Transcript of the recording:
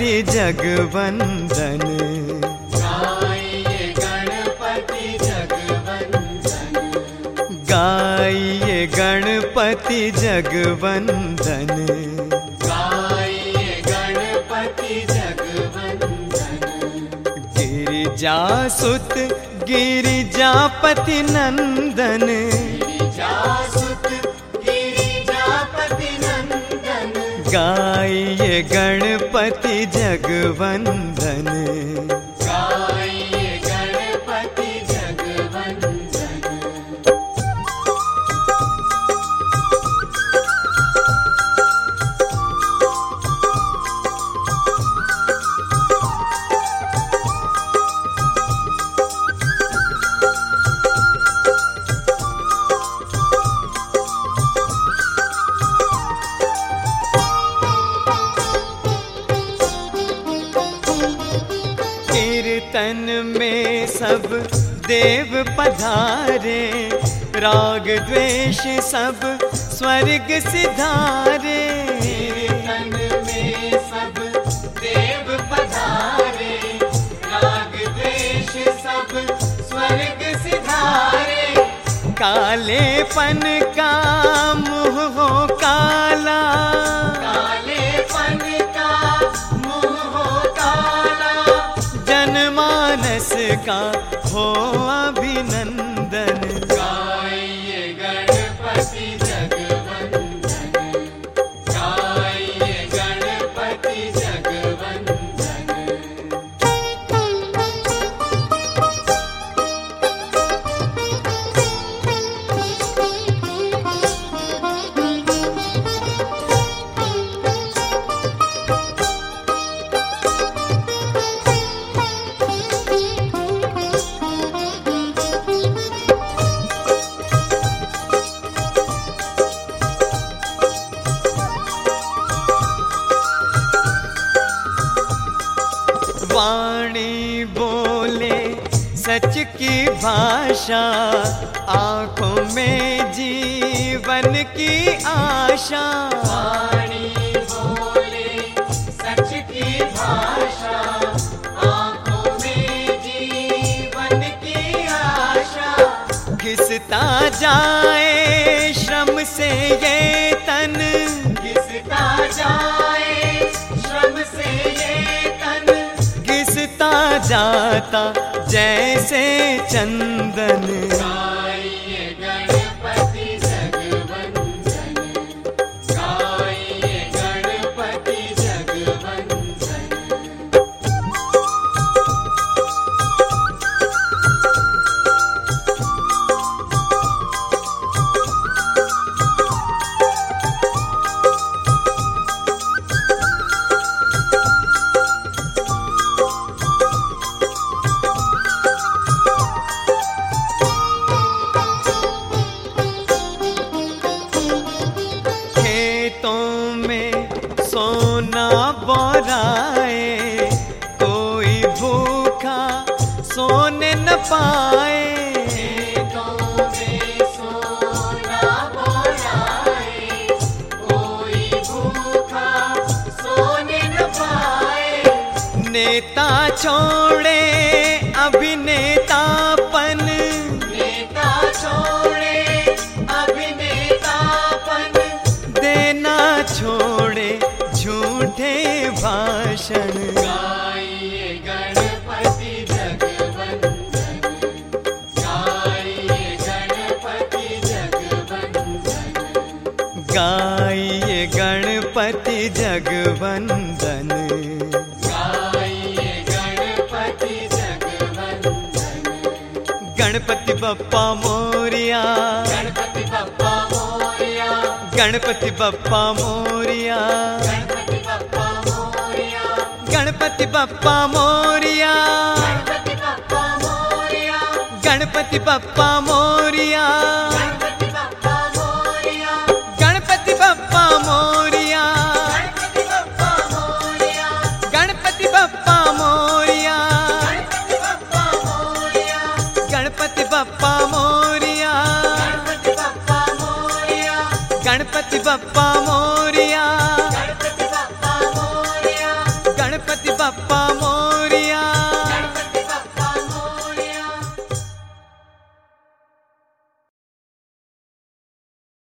गणपति जगवंदन। गाइए गणपति जगवंदन। गाइए गणपति जगवंदन। गाइए गणपति जगवंदन। गिरिजासुत गिरिजापति नंदन। गिरिजासुत गिरिजापति नंदन। गाइए गणपति जगवंदन। गाइए गणपति जगवंदन। कीर्तन में सब देव पधारे, राग द्वेष सब स्वर्ग सिधारे। कीर्तन में सब देव पधारे, राग द्वेष सब स्वर्ग सिधारे। कालेपन का मुँह हो काला। कालेपन का मुँह हो काला। जनमानस का हो अभिनंदन। गाइए गणपति जगवंदन। गाइए गणपति जगवंदन। वाणी बोले सच की भाषा, आँखों में जीवन की आशा। वाणी बोले सच की भाषा, आँखों में जीवन की आशा। घिसता जाए श्रम से ये तन। घिसता जाए श्रम से ये तन। घिसता जाता जैसे चंदन। गाइए गणपति जगवंदन। गाइए गणपति जगवंदन। खेतों में सोना बोराए, कोई भूखा सोने न पाए। खेतों में सोना बोराए, कोई भूखा सोने न पाए। नेता छोड़े अभिनेतापन। नेता छोड़े अभिनेतापन। देना छोड़े झूठे भाषण। गाइए गणपति जगवंदन। गाइए गणपति जगवंदन। गाइए गणपति जगवंदन। गाइए गणपति जगवंदन। गणपति बप्पा मोरिया। गणपति बप्पा मोरया। गणपति बप्पा मोरिया। गणपति बप्पा मोरया। गणपति बप्पा मोरिया। गणपति बप्पा मोरया। गणपति बप्पा मोरिया। गणपति बप्पा मोरया। गणपति बप्पा मोरिया। गणपति बप्पा मोरया। गणपति बप्पा मोरिया। गणपति बप्पा मोरया। गणपति बप्पा मोरया।